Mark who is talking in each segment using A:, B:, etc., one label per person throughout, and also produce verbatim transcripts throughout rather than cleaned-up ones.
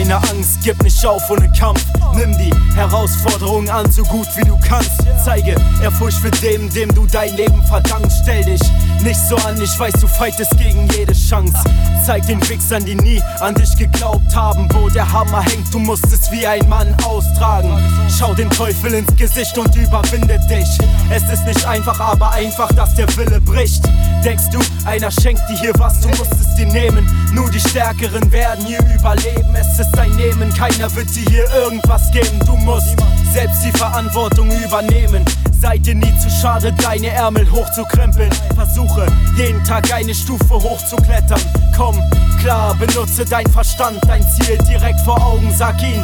A: keine Angst, gib nicht auf ohne Kampf. Nimm die Herausforderung an, so gut wie du kannst. Zeige Ehrfurcht für dem, dem du dein Leben verdankst. Stell dich nicht so an, ich weiß, du fightest gegen jede Chance. Zeig den Wichsern, die nie an dich geglaubt haben, wo der Hammer hängt, du musst es wie ein Mann austragen. Schau dem Teufel ins Gesicht und überwinde dich. Es ist nicht einfach, aber einfach, dass der Wille bricht. Denkst du, einer schenkt dir hier was, du musst es dir nehmen. Nur die Stärkeren werden hier überleben. Es ist ein Nehmen, keiner wird dir hier irgendwas geben. Du musst selbst die Verantwortung übernehmen. Sei dir nie zu schade, deine Ärmel hochzukrempeln. Versuche jeden Tag eine Stufe hochzuklettern. Komm klar, benutze dein Verstand, dein Ziel direkt vor Augen, sag ihn.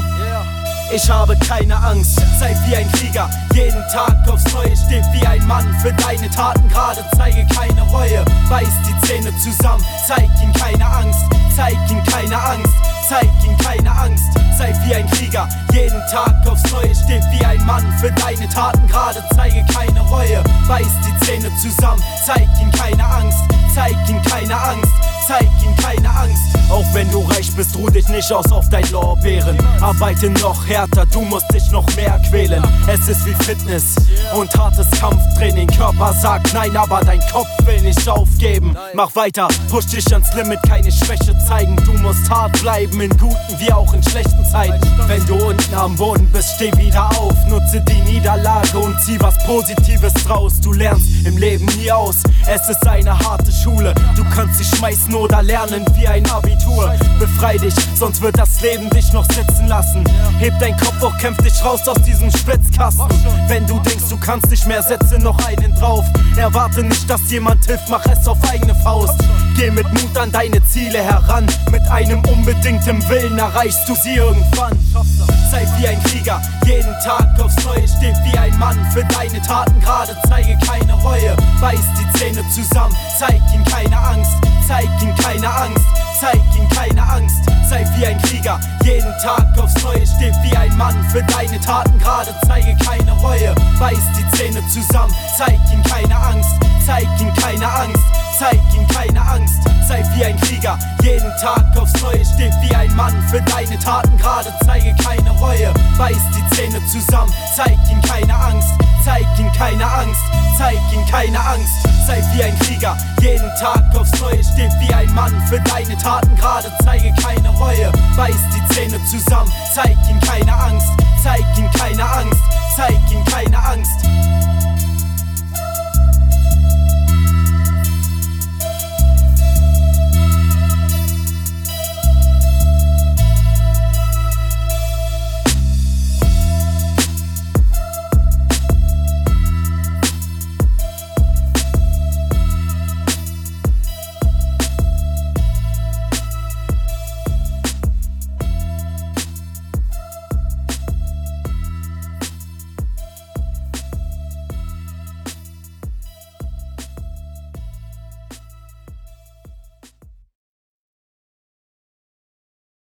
A: Ich habe keine Angst, sei wie ein Krieger, jeden Tag aufs Neue, steh wie ein Mann für deine Taten gerade, zeige keine Reue, beiß die Zähne zusammen, zeig ihm keine Angst, zeig ihm keine Angst, zeig ihm keine Angst, sei wie ein Krieger, jeden Tag aufs Neue, steh wie ein Mann für deine Taten gerade, zeige keine Reue, beiß die Zähne zusammen, zeig ihm keine Angst, zeig ihm keine Angst, zeig ihm keine Angst. Auch wenn du reich bist, ruh dich nicht aus auf dein Lorbeeren. Arbeite noch härter, du musst dich noch mehr quälen. Es ist wie Fitness und hartes Kampftraining. Körper sagt nein, aber dein Kopf will nicht aufgeben. Mach weiter, push dich ans Limit, keine Schwäche zeigen. Du musst hart bleiben, in guten wie auch in schlechten Zeiten. Wenn du unten am Boden bist, steh wieder auf. Nutze die Niederlage und zieh was Positives draus. Du lernst im Leben nie aus, es ist eine harte Schule. Du kannst dich schmeißen oder lernen wie ein Abitur. Befrei dich, sonst wird das Leben dich noch sitzen lassen. Heb dein Kopf hoch, kämpf dich raus aus diesem Schwitzkasten. Wenn du denkst, du kannst nicht mehr, setze noch einen drauf. Erwarte nicht, dass jemand hilft, mach es auf eigene Faust. Geh mit Mut an deine Ziele heran. Mit einem unbedingten Willen erreichst du sie irgendwann. Sei wie ein Krieger, jeden Tag aufs Neue, steh wie ein Mann für deine Taten gerade, zeige keine Reue, beiß die Zähne zusammen, zeig ihm keine Angst, zeig ihm keine Angst, zeig ihm keine Angst, sei wie ein Krieger, jeden Tag aufs Neue, steh wie ein Mann für deine Taten gerade, zeige keine Reue, beiß die Zähne zusammen, zeig ihm keine Angst, zeig ihm keine Angst, zeig ihm keine Angst, sei wie ein Krieger, jeden Tag aufs Neue, steh wie ein Mann für deine Taten gerade, zeige keine Reue, beiß die Zähne zusammen, zeig ihm keine Angst, zeig ihm keine Angst, zeig ihm keine Angst, sei wie ein Krieger, jeden Tag aufs Neue, steh wie ein Mann für deine Taten gerade, zeige keine Reue, beiß die Zähne zusammen, zeig ihm keine Angst, zeig ihm keine Angst, zeig ihm keine Angst.